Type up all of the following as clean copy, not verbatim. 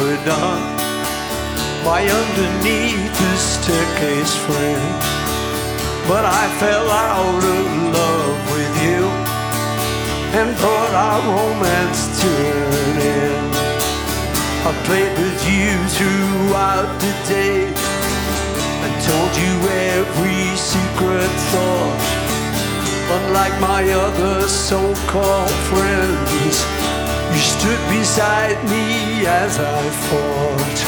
were done by underneath the staircase frame. But I fell out of love with you and brought our romance to an end. I played with you throughout the day and told you every secret thought. Unlike my other so-called friends, you stood beside me as I fought.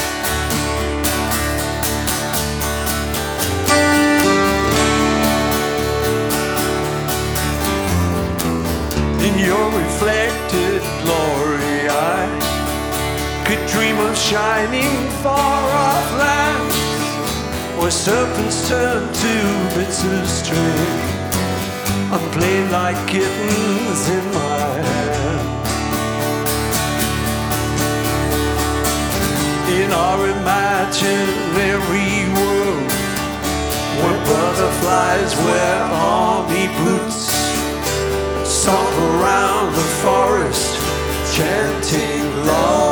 In your reflected glory, I could dream of shining far-off lands where serpents turn to bits of string and play like kittens in my hand. In our imaginary world, where butterflies wear army boots, stomp around the forest, chanting love.